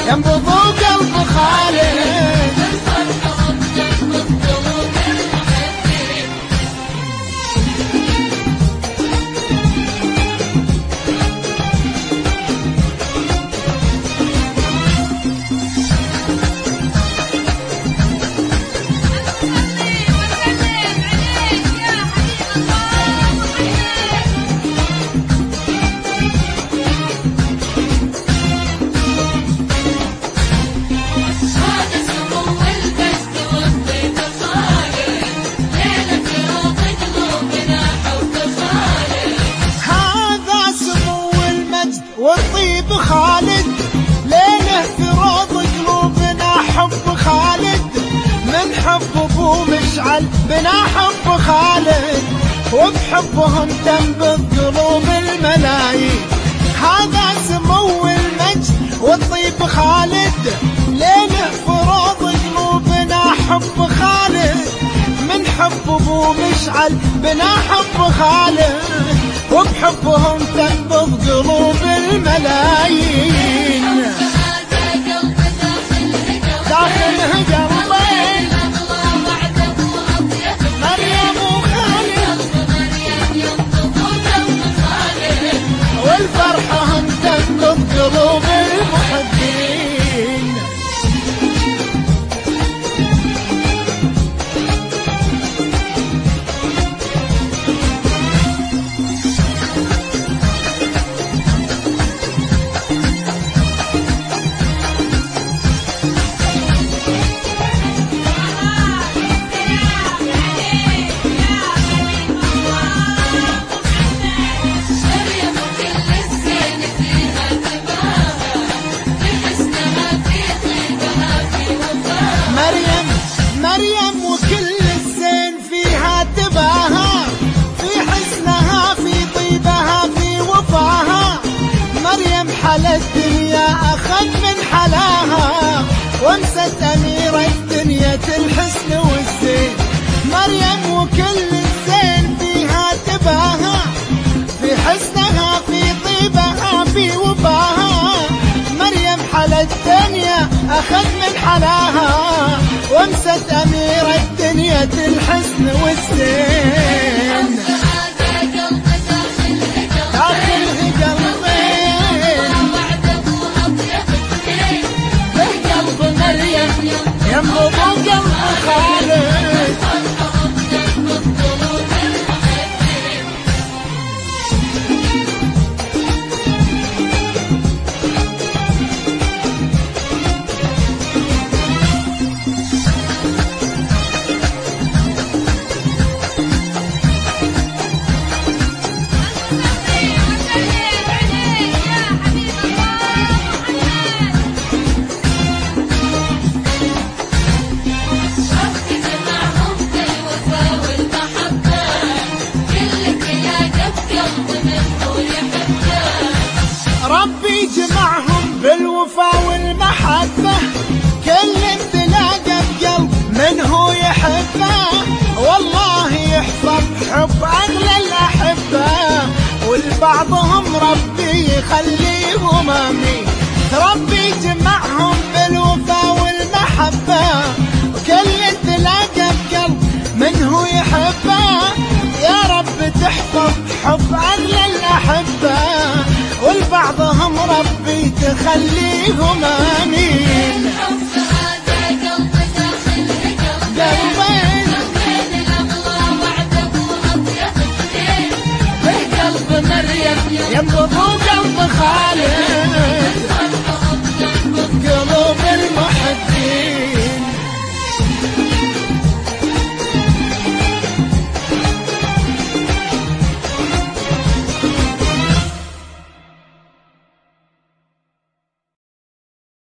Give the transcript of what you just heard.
ينبض قلب خالد. والطيب خالد ليله في روض قلوبنا حب خالد. من حب ابو مشعل بنا حب خالد، وبحبهم تنبض قلوب الملايين. هذا سمو المجد والطيب خالد ليله في روض قلوبنا حب خالد. من حب ابو مشعل بنا حب خالد، وبحبهم تنبض قلوب الملايين. داخل قلبين مريم وخالد، والفرحهم تنبض قلوب المحبين. مريم وكل الزين فيها تباها، في حسنها في طيبها في وفاها. مريم حلا الدنيا أخذ من حلاها، وامست أميرة الدنيا الحسن والزين. مريم وكل الزين فيها تباها، في حسنها في طيبها في وفاها. مريم حلا الدنيا أخذ من حلاها، وامست أميرة الدنيا الحسن والزين. داخل قلبين قلب مريم ينبض قلب خالد. ربي جمعهم بالوفا والمحبة، كل تلاقى بقلب منه يحبه. والله يحفظ حب أغلى الأحبة، ولبعضهم ربي يخليهم آمين. ربي جمعهم بالوفا والمحبة، وكل تلاقى بقلب منه يحبه. يا رب تحفظ حب أغلى الأحبة، ولبعضهم ربي تخليهم آمين.